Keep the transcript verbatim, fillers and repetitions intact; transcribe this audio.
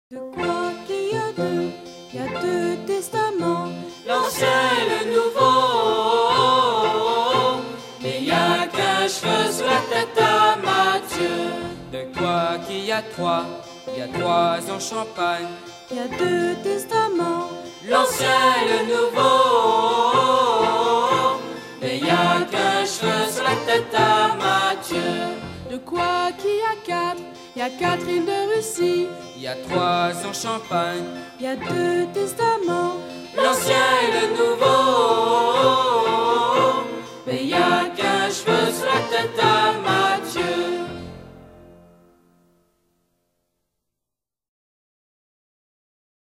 De quoi qu'il y a deux, il y a deux testaments, l'Ancien et le Nouveau. Mais il y a qu'un cheveu sur la tête à Matthieu. De quoi qu'il y a trois, il y a trois en Champagne. il y a deux testaments, l'Ancien et le Nouveau. Mais il y a qu'un cheveu sur la tête à Matthieu. De quoi qu'il y a quatre, il y a Catherine de Russie, Il y a trois en Champagne. il y a deux testaments, l'Ancien et le Nouveau.